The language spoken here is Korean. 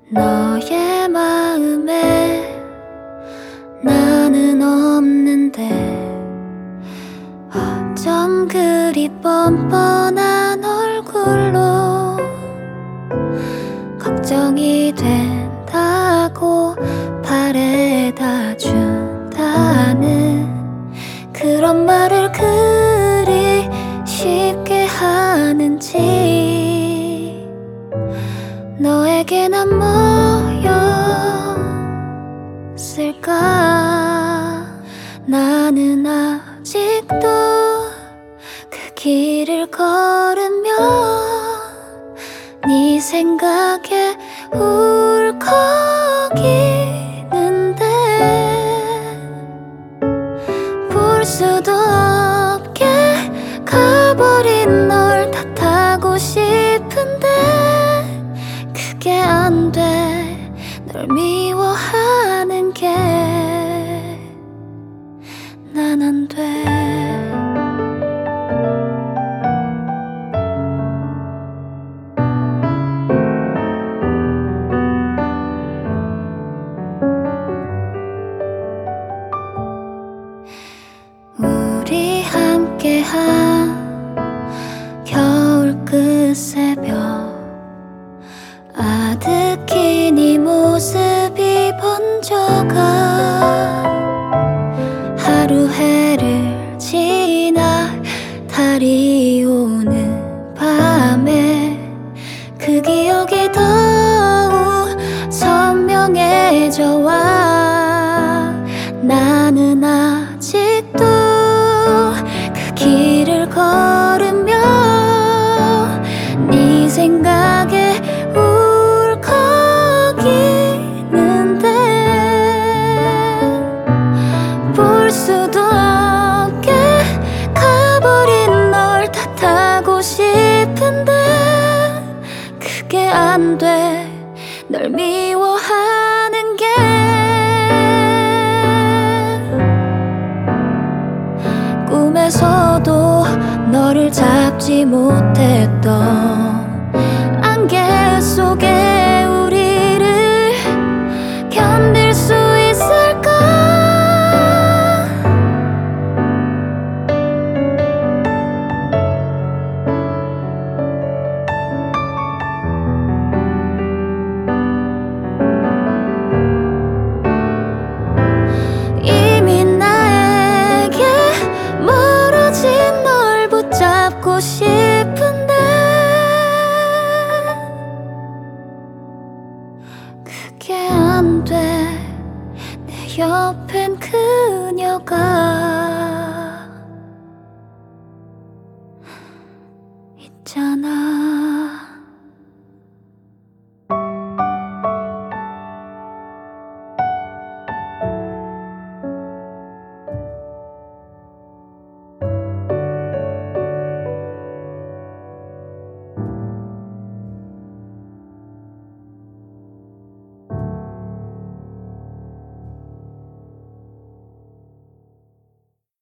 너의 마음에 나는 없는데 어쩜 그리 뻔뻔한 얼굴로 걱정이 된다고 바래다 준다는 그런 말을 그리 쉽게 하는지 너에게 난 뭐였을까. 나는 아직도 그 길을 걸으며 네 생각에 울컥이는데 볼 수도 없게 가버린 널 탓하고 싶은데 그게 안 돼. 널 미워하는 게 난 안 돼. 우리 함께한 겨울 끝 새벽 아득히 네 모습이 번져가 하루 해를 지나 달이 오는 밤에 그 기억이 더욱 선명해져 와. 나는 아직도 그 길을 걸으며 네 생각에 울컥이는데 볼 수도 없게 가버린 널 탓하고 싶은데 그게 안 돼. 널 미워하는 게 꿈에서도 너를 잡지 못했던 안개 속에 우리를 견딜 수 있을까. 이미 나에게 멀어진 널 붙잡고 싶은데 그게 안 돼. 내 옆엔 그녀가 있잖아.